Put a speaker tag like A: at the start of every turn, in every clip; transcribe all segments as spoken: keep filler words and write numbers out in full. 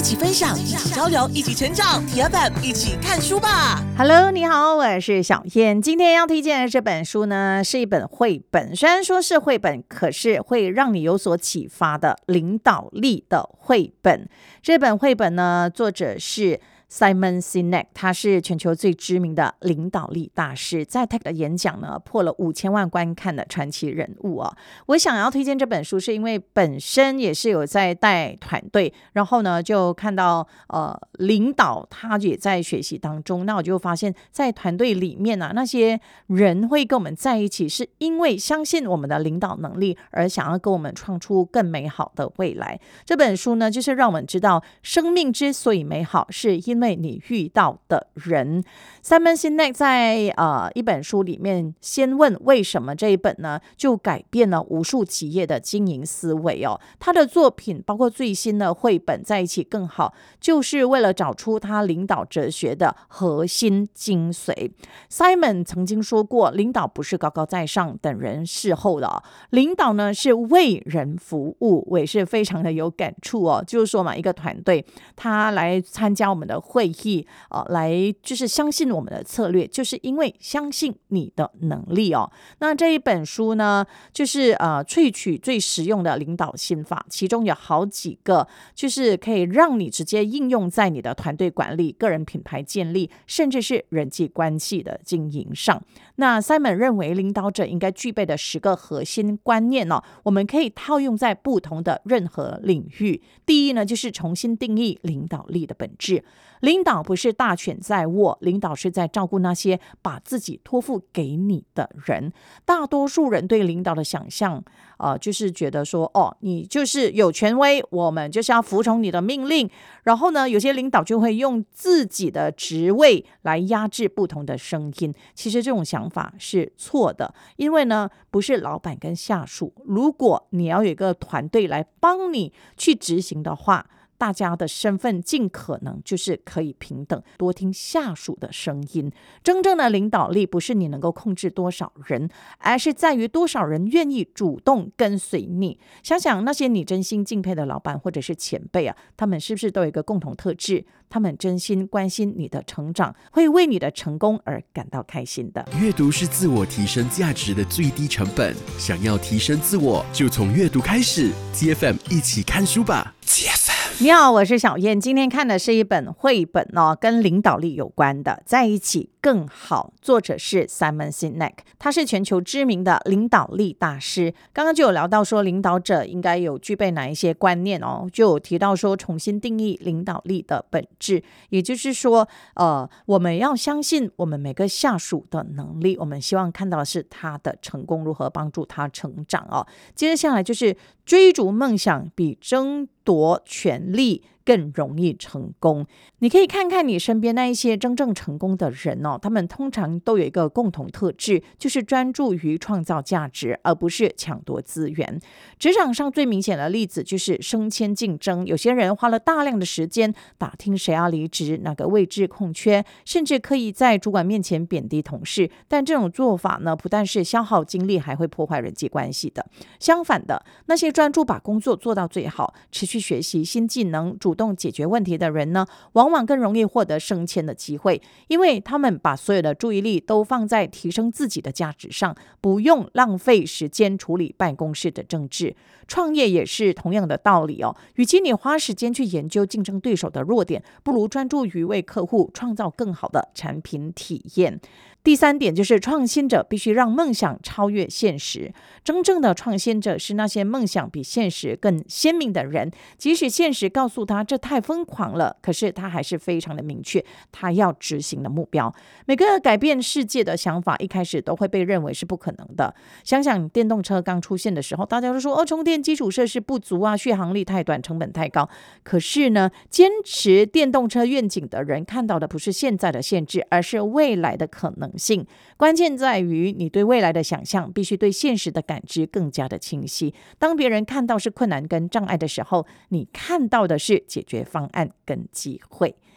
A: 起分享，一起交流，一起成长。T F M 一起看书吧。
B: Hello， 你好，我是小燕。今天要推荐的这本书呢，是一本绘本。虽然说是绘本，可是会让你有所启发的领导力的绘本。这本绘本呢，作者是Simon Sinek， 他是全球最知名的领导力大师，在他的演讲呢破了五千万观看的传奇人物啊。我想要推荐这本书，是因为本身也是有在带团队，然后呢就看到呃领导他也在学习当中，那我就发现，在团队里面啊，那些人会跟我们在一起，是因为相信我们的领导能力，而想要跟我们创出更美好的未来。这本书呢，就是让我们知道，生命之所以美好，是因为因为你遇到的人。 Simon Sinek 在、呃、一本书里面先问为什么，这一本呢就改变了无数企业的经营思维哦。他的作品包括最新的绘本在一起更好，就是为了找出他领导哲学的核心精髓。 Simon 曾经说过，领导不是高高在上等人事后的、哦、领导呢是为人服务。我也是非常的有感触哦，就是说嘛，一个团队他来参加我们的会议、呃、来就是相信我们的策略，就是因为相信你的能力哦。那这一本书呢，就是呃萃取最实用的领导心法，其中有好几个就是可以让你直接应用在你的团队管理、个人品牌建立，甚至是人际关系的经营上。那 Simon 认为，领导者应该具备的十个核心观念哦，我们可以套用在不同的任何领域。第一呢，就是重新定义领导力的本质。领导不是大权在握，领导是在照顾那些把自己托付给你的人。大多数人对领导的想象、呃、就是觉得说，哦，你就是有权威，我们就是要服从你的命令。然后呢，有些领导就会用自己的职位来压制不同的声音。其实这种想法是错的，因为呢，不是老板跟下属，如果你要有一个团队来帮你去执行的话，大家的身份尽可能就是可以平等，多听下属的声音。真正的领导力不是你能够控制多少人，而是在于多少人愿意主动跟随你。想想那些你真心敬佩的老板或者是前辈啊，他们是不是都有一个共同特质？他们真心关心你的成长，会为你的成功而感到开心的。
C: 阅读是自我提升价值的最低成本，想要提升自我，就从阅读开始。 T F M 一起看书吧。 T F M
B: 你好，我是小燕。今天看的是一本绘本哦，跟领导力有关的，在一起更好。作者是 Simon Sinek， 他是全球知名的领导力大师。刚刚就有聊到说，领导者应该有具备哪一些观念哦，就有提到说，重新定义领导力的本质，也就是说，呃，我们要相信我们每个下属的能力，我们希望看到的是他的成功，如何帮助他成长哦。接下来就是追逐梦想比争夺权力更容易成功。你可以看看你身边那一些真正成功的人哦，他们通常都有一个共同特质，就是专注于创造价值，而不是抢夺资源。职场上最明显的例子就是升迁竞争，有些人花了大量的时间打听谁要离职，哪个位置空缺，甚至可以在主管面前贬低同事。但这种做法呢，不但是消耗精力，还会破坏人际关系的。相反的，那些专注把工作做到最好，持续学习新技能，主动解决问题的人呢，往往更容易获得升迁的机会，因为他们把所有的注意力都放在提升自己的价值上，不用浪费时间处理办公室的政治。创业也是同样的道理哦，与其你花时间去研究竞争对手的弱点，不如专注于为客户创造更好的产品体验。第三点就是创新者必须让梦想超越现实。真正的创新者是那些梦想比现实更鲜明的人，即使现实告诉他这太疯狂了，可是他还是非常的明确他要执行的目标。每个改变世界的想法一开始都会被认为是不可能的。想想电动车刚出现的时候，大家都说哦，充电基础设施不足啊，续航力太短，成本太高。可是呢，坚持电动车愿景的人看到的不是现在的限制，而是未来的可能性。关键在于你对未来的想象必须对现实的感知更加的清晰。当别人看到是困难跟障碍的时候，你看到的是解决方案跟机会。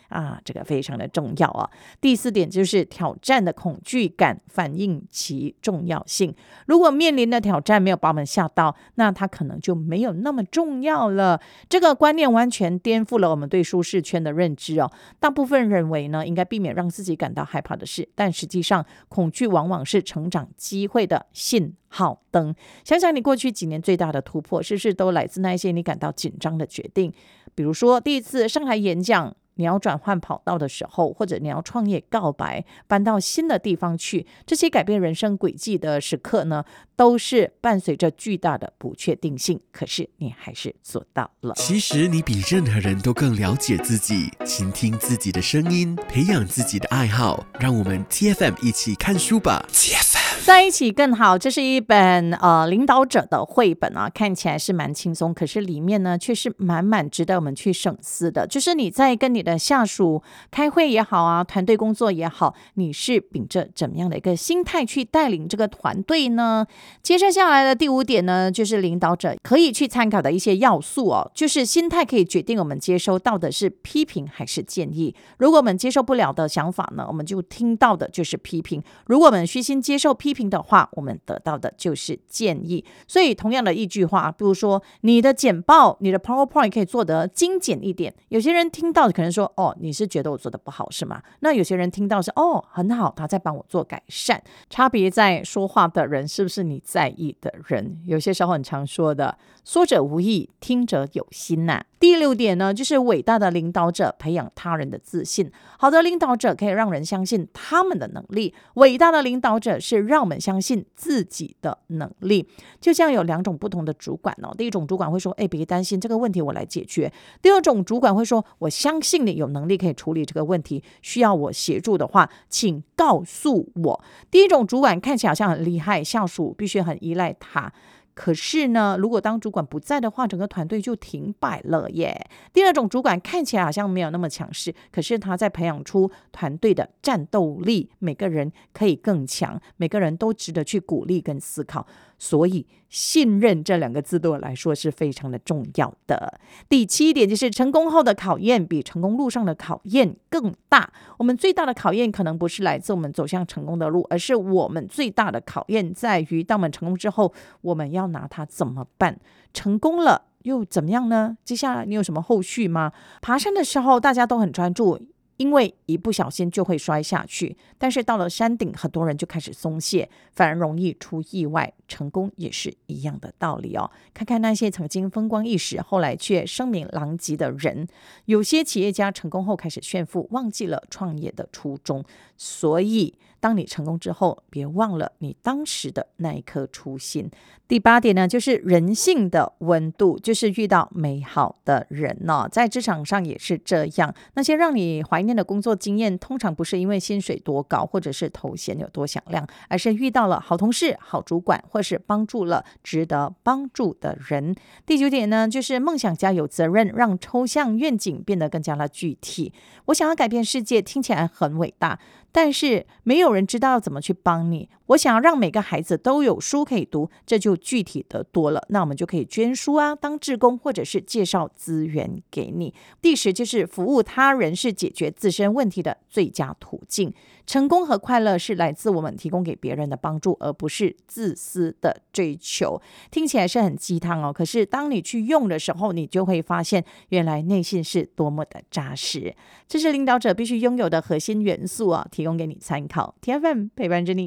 B: 啊，这个非常的重要啊。第四点就是挑战的恐惧感反映其重要性。如果面临的挑战没有把我们吓到，那它可能就没有那么重要了。这个观念完全颠覆了我们对舒适圈的认知哦。大部分认为呢，应该避免让自己感到害怕的事，但实际上，恐惧往往是成长机会的信号灯。想想你过去几年最大的突破，是不是都来自那些你感到紧张的决定？比如说，第一次上台演讲，你要转换跑道的时候，或者你要创业告白，搬到新的地方去，这些改变人生轨迹的时刻呢，都是伴随着巨大的不确定性，可是你还是做到了。
C: 其实你比任何人都更了解自己，倾听自己的声音，培养自己的爱好，让我们 T F M 一起看书吧。 T F M
B: 在一起更好，这是一本呃领导者的绘本啊，看起来是蛮轻松，可是里面呢却是满满值得我们去省思的。就是你在跟你的下属开会也好啊，团队工作也好，你是秉着怎么样的一个心态去带领这个团队呢？接着下来的第五点呢，就是领导者可以去参考的一些要素哦，就是心态可以决定我们接收到的是批评还是建议。如果我们接受不了的想法呢，我们就听到的就是批评；如果我们虚心接受批评的话，我们得到的就是建议。所以同样的一句话，比如说你的简报、你的 PowerPoint 可以做得精简一点，有些人听到可能说，哦，你是觉得我做得不好是吗？那有些人听到是，哦，很好，他在帮我做改善。差别在说话的人是不是你在意的人。有些时候很常说的，说者无意，听者有心呐、啊。第六点呢，就是伟大的领导者培养他人的自信。好的领导者可以让人相信他们的能力，伟大的领导者是让我们相信自己的能力。就像有两种不同的主管哦，第一种主管会说，哎，别担心，这个问题我来解决。第二种主管会说，我相信你有能力可以处理这个问题，需要我协助的话，请告诉我。第一种主管看起来好像很厉害，下属必须很依赖他。可是呢，如果当主管不在的话，整个团队就停摆了耶。第二种主管看起来好像没有那么强势，可是他在培养出团队的战斗力，每个人可以更强，每个人都值得去鼓励跟思考。所以信任这两个字对我来说是非常的重要的。第七点就是成功后的考验比成功路上的考验更大。我们最大的考验可能不是来自我们走向成功的路，而是我们最大的考验在于当我们成功之后，我们要拿它怎么办？成功了又怎么样呢？接下来你有什么后续吗？爬山的时候大家都很专注，因为一不小心就会摔下去，但是到了山顶，很多人就开始松懈，反而容易出意外。成功也是一样的道理哦。看看那些曾经风光一时，后来却声名狼藉的人，有些企业家成功后开始炫富，忘记了创业的初衷。所以当你成功之后，别忘了你当时的那一颗初心。第八点呢，就是人性的温度，就是遇到美好的人哦，在职场上也是这样。那些让你怀念的工作经验，通常不是因为薪水多高，或者是头衔有多响亮，而是遇到了好同事、好主管，或是帮助了值得帮助的人。第九点呢，就是梦想家有责任，让抽象愿景变得更加的具体。我想要改变世界，听起来很伟大，但是没有人知道要怎么去帮你。我想要让每个孩子都有书可以读，这就具体的多了。那我们就可以捐书啊，当志工，或者是介绍资源给你。第十就是服务他人是解决自身问题的最佳途径。成功和快乐是来自我们提供给别人的帮助，而不是自私的追求。听起来是很鸡汤哦，可是当你去用的时候，你就会发现原来内心是多么的扎实。这是领导者必须拥有的核心元素啊，提供给你参考。T F M 陪伴着你。